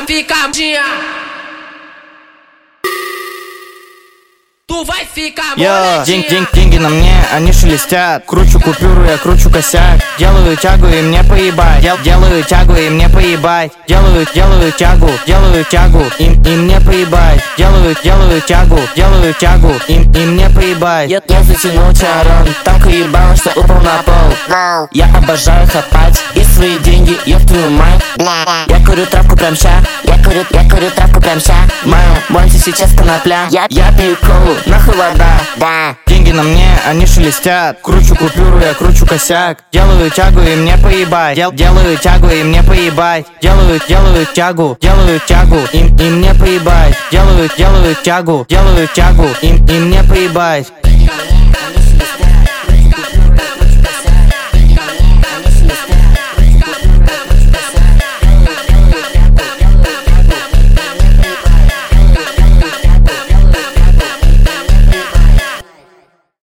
ficar modinha. Tu vai ficar молодец. Деньги на мне, они шелестят. Кручу купюру, я кручу косяк. Делаю тягу и мне поебать. Делаю тягу и мне поебать. Делаю тягу и мне поебать. Делаю тягу и мне поебать. Я затянул чарон, так уебал, что упал на пол. Я обожаю хапать и свои деньги, ёб твою мать. Я курю травку прям ща, я курю травку прям ща. Монти сейчас конопля, я пью колу, нахуй вода, да. Деньги на мне, они шелестят. Кручу купюру, я кручу косяк. Делаю тягу и мне поебать. Делаю тягу и мне поебать. Делаю тягу и мне поебать. Делаю тягу и мне поебать.